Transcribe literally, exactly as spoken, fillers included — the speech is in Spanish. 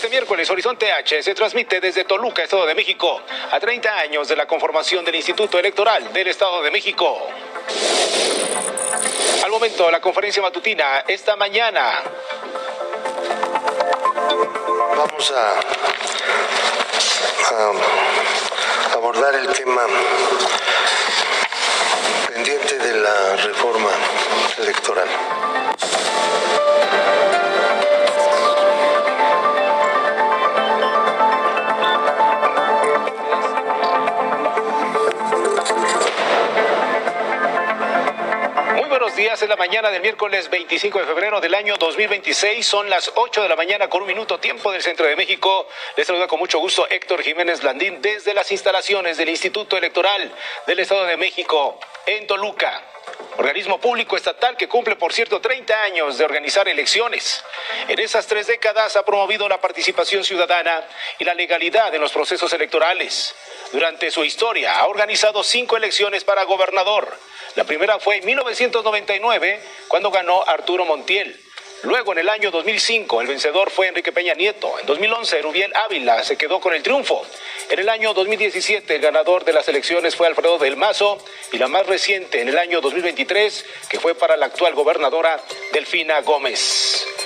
miércoles, Horizonte H se transmite desde Toluca, Estado de México, a treinta años de la conformación del Instituto Electoral del Estado de México. Al momento, la conferencia matutina esta mañana. Vamos a, a abordar el tema pendiente de la reforma electoral. Buenos días, es la mañana del miércoles veinticinco de febrero del año dos mil veintiséis, son las ocho de la mañana con un minuto, tiempo del centro de México. Les saluda con mucho gusto Héctor Jiménez Landín desde las instalaciones del Instituto Electoral del Estado de México en Toluca, organismo público estatal que cumple, por cierto, treinta años de organizar elecciones. En esas tres décadas ha promovido la participación ciudadana y la legalidad en los procesos electorales. Durante su historia ha organizado cinco elecciones para gobernador. La primera fue en mil novecientos noventa y nueve, cuando ganó Arturo Montiel. Luego, en el año dos mil cinco, el vencedor fue Enrique Peña Nieto. En dos mil once, Erubiel Ávila se quedó con el triunfo. En el año dos mil diecisiete, el ganador de las elecciones fue Alfredo del Mazo. Y la más reciente, en el año dos mil veintitrés, que fue para la actual gobernadora Delfina Gómez.